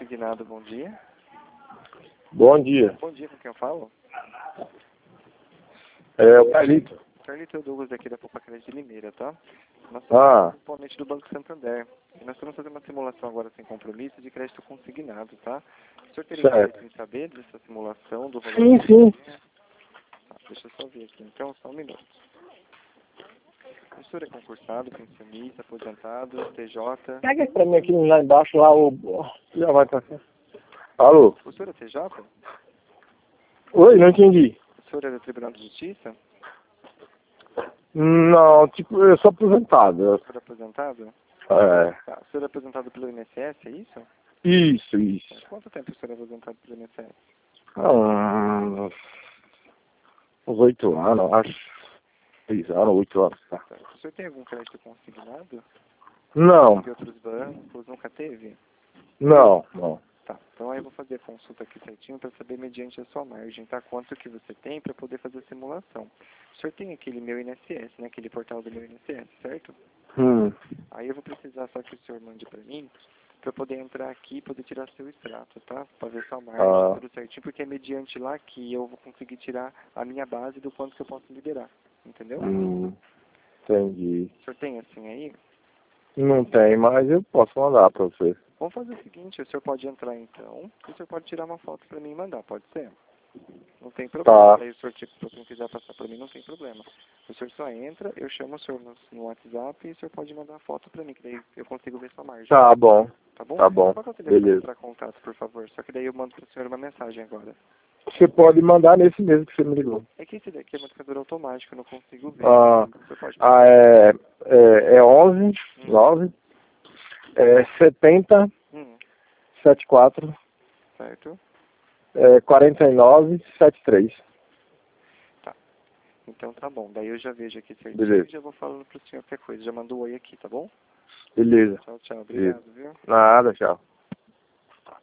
Consignado, bom dia. Bom dia. Bom dia, com quem eu falo? É o Carlito. Carlito Douglas aqui da Poupa Crédito de Limeira, tá? Nós Ah, somos componente do Banco Santander. E nós estamos fazendo uma simulação agora sem compromisso de crédito consignado, tá? O senhor teria certo. interesse em saber dessa simulação do valor? Sim, sim. Tá, deixa eu só ver aqui, então, só um minuto. O senhor é concursado, pensionista, aposentado, TJ? Pega pra mim aqui lá embaixo, lá o... Já vai pra cá. Alô? O senhor é TJ? Oi, não entendi. O senhor é do Tribunal de Justiça? Não, tipo, eu sou aposentado. O senhor é aposentado? É. Tá, o senhor é aposentado pelo INSS, é isso? Isso. Quanto tempo o senhor é aposentado pelo INSS? Uns 8 anos, acho. 6 anos, 8 anos, tá. Tá. O senhor tem algum crédito consignado? Não, De outros bancos? Nunca teve? não. Tá, então aí eu vou fazer a consulta aqui certinho para saber mediante a sua margem, tá? Quanto que você tem para poder fazer a simulação. O senhor tem aquele meu INSS, né? Aquele portal do meu INSS, certo? Aí eu vou precisar só que o senhor mande para mim, para eu poder entrar aqui e poder tirar seu extrato, tá? Para ver sua margem, tudo certinho, porque é mediante lá que eu vou conseguir tirar a minha base do quanto que eu posso liberar, entendeu? Entendi. O senhor tem assim aí? Não tem, mas eu posso mandar pra você. Vamos fazer o seguinte, o senhor pode entrar então, e o senhor pode tirar uma foto para mim e mandar, pode ser? Não tem problema. Tá. Aí o senhor, tipo, se alguém quiser passar para mim, não tem problema. O senhor só entra, eu chamo o senhor no WhatsApp e o senhor pode mandar a foto para mim, que daí eu consigo ver sua margem. Tá bom. Tá bom? Tá bom. Qual que é o telefone Beleza. para contato, por favor? Só que daí eu mando para o senhor uma mensagem agora. Você pode mandar nesse mesmo que você me ligou. É que esse daqui é marcador automático, eu não consigo ver. Ah, O senhor pode mandar. é 11, 9, 70, 74, Certo? 49, 73. Tá. Então tá bom. Daí eu já vejo aqui certinho Beleza. e já vou falando pro senhor qualquer coisa. Já mandou oi aqui, tá bom? Beleza. Tchau, tchau. Beleza. Obrigado, viu? Nada, tchau.